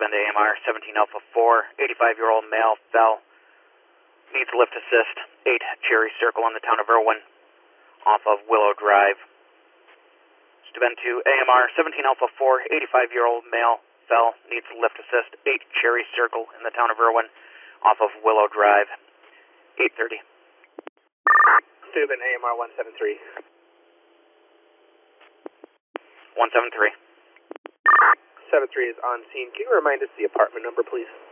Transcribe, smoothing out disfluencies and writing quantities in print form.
Steuben to AMR 17 Alpha 4, 85-year-old male fell, needs lift assist, 8 Cherry Circle in the town of Irwin, off of Willow Drive. Steuben to AMR 17 Alpha 4, 85-year-old male fell, needs lift assist, 8 Cherry Circle in the town of Irwin, off of Willow Drive, 8:30. Steuben AMR 173. 173. 73 is on scene. Can you remind us the apartment number, please?